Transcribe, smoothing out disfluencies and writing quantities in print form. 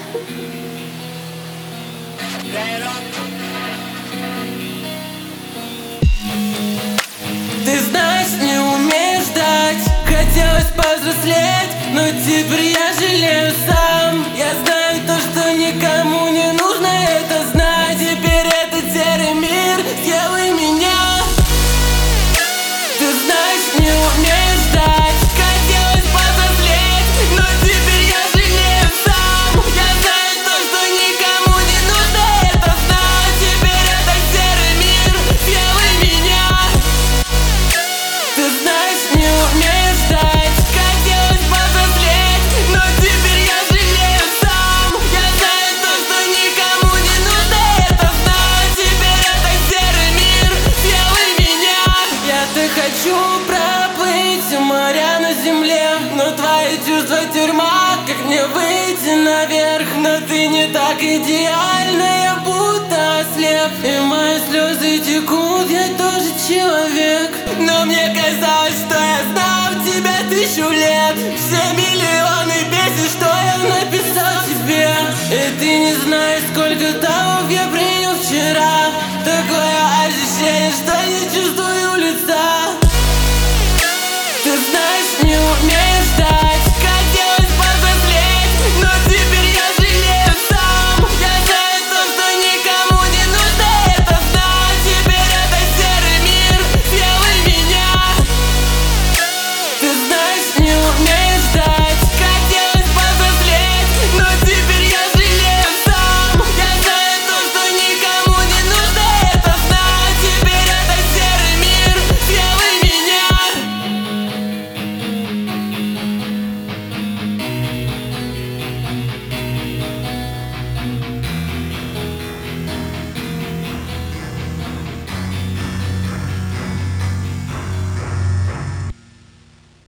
Ты знаешь, не умеешь ждать. Хотелось повзрослеть, но теперь я жалею сам. Я знаю то, что никому не нужно это знать. Теперь этот серый мир съел и меня. Ты знаешь, не умеешь ждать. Хотелось повзрослеть, но теперь я жалею сам. Я знаю то, что никому не нужно это знать. Теперь этот серый мир съел и меня. Ты знаешь, не умеешь ждать. Хотелось повзрослеть, но теперь я жалею сам. Я знаю то, что никому не нужно это знать. Теперь этот серый мир съел и меня. Я так хочу проплыть все моря на земле, но твои чувства тюрьма. Как мне выйти наверх? Но ты не так идеальна, я будто ослеп. И мои слезы текут, я тоже человек. Но мне казалось, что я знал тебя 1000 лет. Все миллионы песен, что я написал тебе. И ты не знаешь, сколько талов я принял вчера. Такое ощущение,